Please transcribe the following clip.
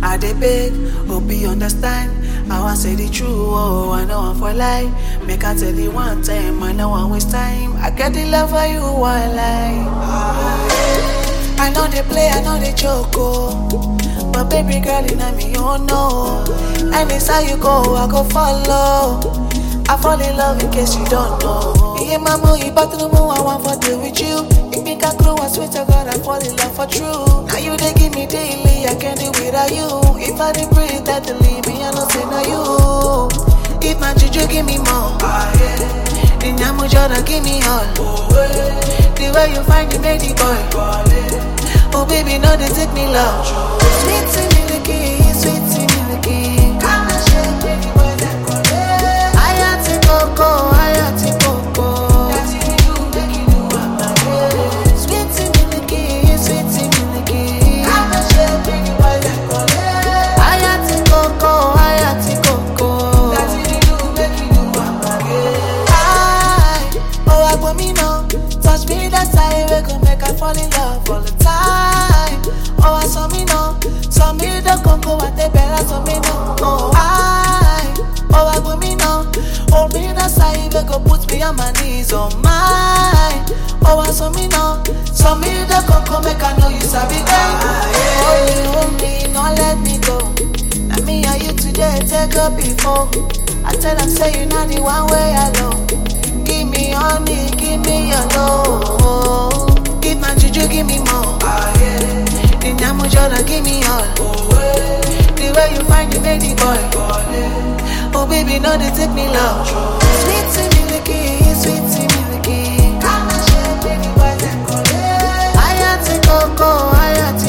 I dey beg, hope you understand. I want say the truth, oh, I know I'm for lie. Make I tell you one time, I know I waste time. I get the love for you, one lie. I know they play, I know they joke, oh. But baby girl, you know me, you know. And it's how you go, I go follow. I fall in love in case you don't know. Yeah, mama, you back to the moon, I want for deal with you. If me can grow, I swear to God, I fall in love for true. Now you they give me daily, I can't do without you. If I didn't breathe, that to leave me, I don't say no you. If my juju give me more, the nyamu jordan give me all. The way you find you make the boy. Oh baby, no they take me love. Sweet to me the key, sweet to me the key. Come and shake baby boy that call. Ayati coco, ayati coco. That's if you do, make you do what my way. Sweet to me the key, sweet to me the key. Come and shake baby boy that call. Ayati coco, ayati coco. That's if you do, make you do what my way. Oh I want me now. Touch me that side, we gon' make I fall in love all the time. Oh, I saw me now, saw me the coco, what they better, saw me now. Oh, I go me now. Hold me that side, we go put me on my knees, oh my. Oh, I saw me now, saw me the coco, make I know you sabi girl. Oh, you hold me, don't let me go. Now me and you today, take up before. I tell them, say you not the one way I know. Give me honey, give me your love. Give my juju, give me more. The nyamu jordan, give me all. The way you find you make the boy. Oh baby, no they take me love. Sweet to me the key, sweet to me the key. Come and share baby boy that call. Ayati coco, ayati